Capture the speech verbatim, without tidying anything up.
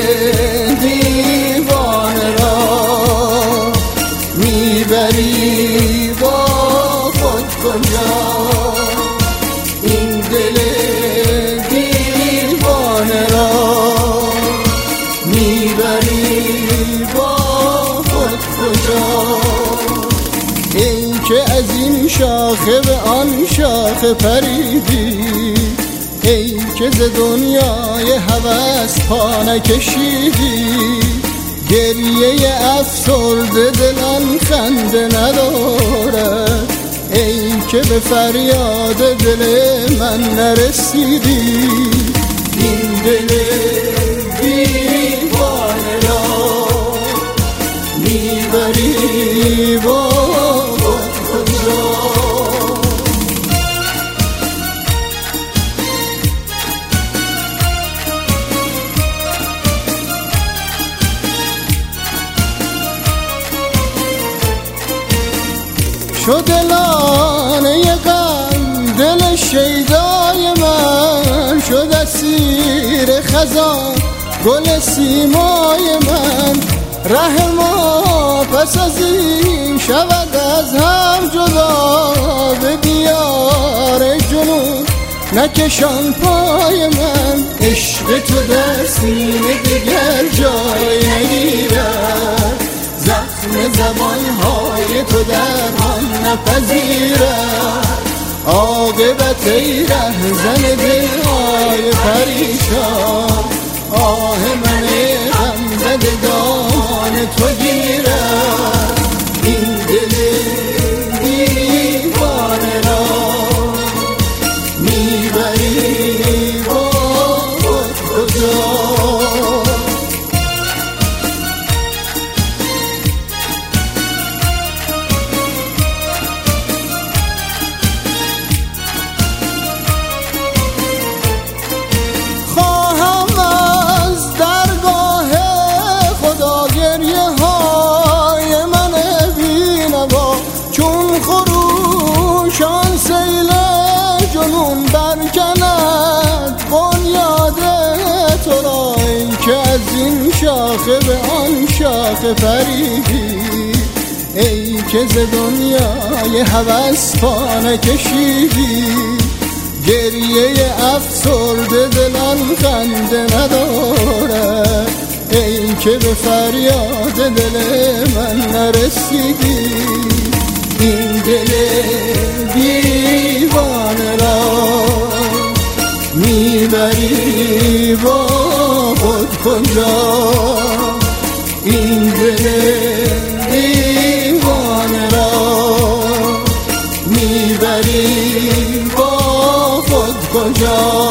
دیوانه را میبری با خود کجا؟ این دل دیوانه را میبری با خود کجا؟ ای که از این شاخه به آن شاخه پریدی، ای که ز دنیای هوس پا نکشیدی، گریه افسرده دلان خنده ندارد، ای که به فریاد دل من نرسیدی. این دل دیوانه را میبری با خود کجا؟ شد لانه غم دل شیدای من، شد اسیر خزان گل سیمای من. ره ما پس از این شود از هم جدا، به دیار جنون نکشان پای من. عشق تو در سینه دیگر جای نگیرد، زخم زبانهای تو درمان نپذیرد. عاقبت ای رهزن دلهای پریشان، آه من غم زده دامان تو گیرد. این دل دیوانه را میبری با خود کجا؟ چون سیل جنون برکند بنیاد تو را، ای که از این شاخه به آن شاخه پریدی، ای که ز دنیای هوس پا نکشیدی، گریه افسرده دلان خنده ندارد، ای که به فریاد دل من نرسیدی. این دل دیوانه را میبری با خود کجا؟ این دل دیوانه را میبری با خود کجا؟